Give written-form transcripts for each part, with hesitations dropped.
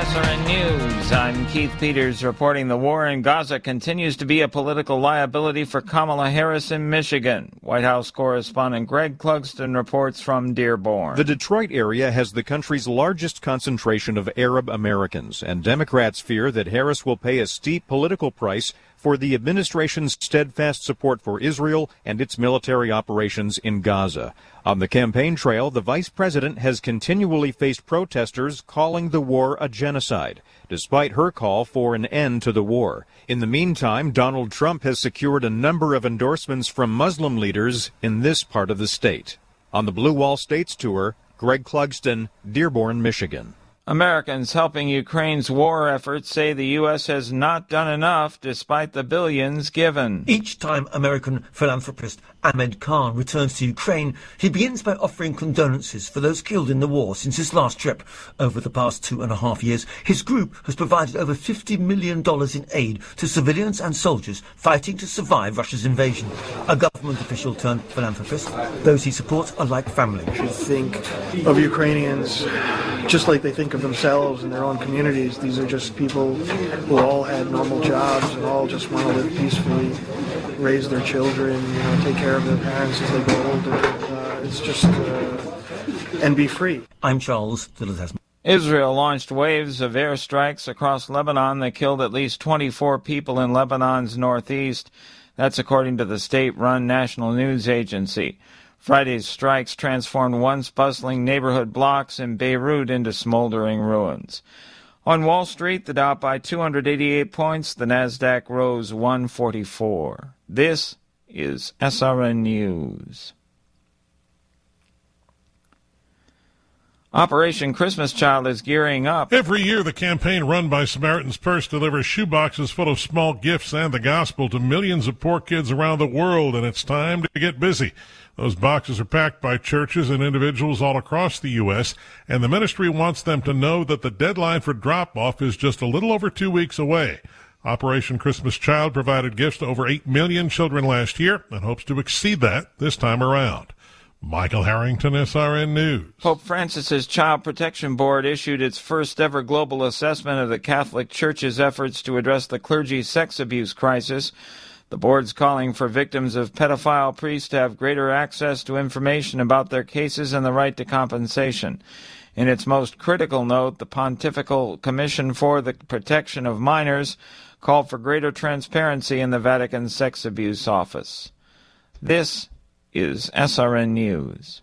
SRN News. I'm Keith Peters reporting the war in Gaza continues to be a political liability for Kamala Harris in Michigan. White House correspondent Greg Clugston reports from Dearborn. The Detroit area has the country's largest concentration of Arab Americans, and Democrats fear that Harris will pay a steep political price for the administration's steadfast support for Israel and its military operations in Gaza. On the campaign trail, the vice president has continually faced protesters calling the war a genocide, despite her call for an end to the war. In the meantime, Donald Trump has secured a number of endorsements from Muslim leaders in this part of the state. On the Blue Wall States tour, Greg Clugston, Dearborn, Michigan. Americans helping Ukraine's war efforts say the U.S. has not done enough despite the billions given. Each time American philanthropist Ahmed Khan returns to Ukraine, he begins by offering condolences for those killed in the war since his last trip. Over the past 2.5 years, his group has provided over $50 million in aid to civilians and soldiers fighting to survive Russia's invasion. A government official turned philanthropist. Those he supports are like family. You should think of Ukrainians just like they think of themselves and their own communities. These are just people who all had normal jobs and all just want to live peacefully, raise their children, take care of their parents as they grow older. It's just, and be free. I'm Charles Dillard. Israel launched waves of airstrikes across Lebanon that killed at least 24 people in Lebanon's northeast. That's according to the state-run national news agency. Friday's strikes transformed once bustling neighborhood blocks in Beirut into smoldering ruins. On Wall Street, the Dow by 288 points, the Nasdaq rose 144. This is SRN News. Operation Christmas Child is gearing up. Every year, the campaign run by Samaritan's Purse delivers shoeboxes full of small gifts and the gospel to millions of poor kids around the world, and it's time to get busy. Those boxes are packed by churches and individuals all across the U.S., and the ministry wants them to know that the deadline for drop-off is just a little over 2 weeks away. Operation Christmas Child provided gifts to over 8 million children last year and hopes to exceed that this time around. Michael Harrington, SRN News. Pope Francis's Child Protection Board issued its first-ever global assessment of the Catholic Church's efforts to address the clergy sex abuse crisis. The board's calling for victims of pedophile priests to have greater access to information about their cases and the right to compensation. In its most critical note, the Pontifical Commission for the Protection of Minors called for greater transparency in the Vatican Sex Abuse Office. This is SRN News.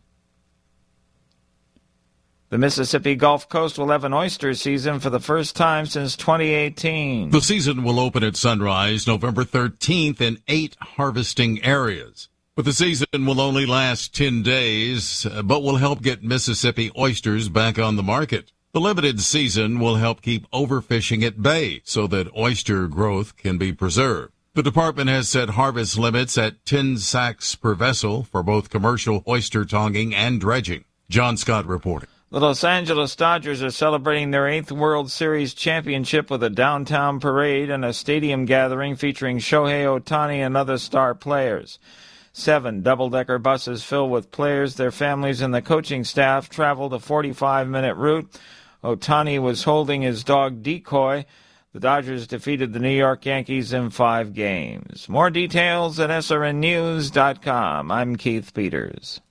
The Mississippi Gulf Coast will have an oyster season for the first time since 2018. The season will open at sunrise November 13th in 8 harvesting areas. But the season will only last 10 days, but will help get Mississippi oysters back on the market. The limited season will help keep overfishing at bay so that oyster growth can be preserved. The department has set harvest limits at 10 sacks per vessel for both commercial oyster tonging and dredging. John Scott reporting. The Los Angeles Dodgers are celebrating their 8th World Series championship with a downtown parade and a stadium gathering featuring Shohei Ohtani and other star players. 7 double-decker buses filled with players, their families, and the coaching staff traveled a 45-minute route. Ohtani was holding his dog Decoy. The Dodgers defeated the New York Yankees in 5 games. More details at srnnews.com. I'm Keith Peters.